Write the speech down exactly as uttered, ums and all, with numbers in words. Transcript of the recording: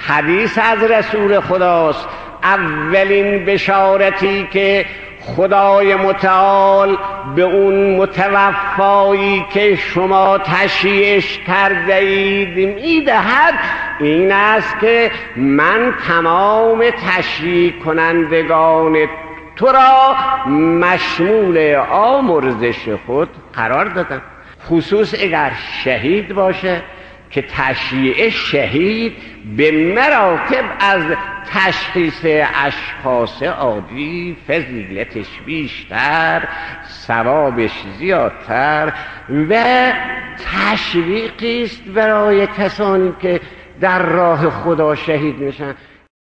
حدیث از رسول خداست. اولین بشارتی که خدای متعال به اون متوفایی که شما تشییعش کرده اید میدهد این است که من تمام تشییع کنندگان تو را مشمول آمرزش خود قرار دادم، خصوص اگر شهید باشه که تشییع شهید به مراتب از تشخیص اشخاص عادی فضیلتش بیشتر، ثوابش زیادتر و تشویقی است برای کسانی که در راه خدا شهید میشن.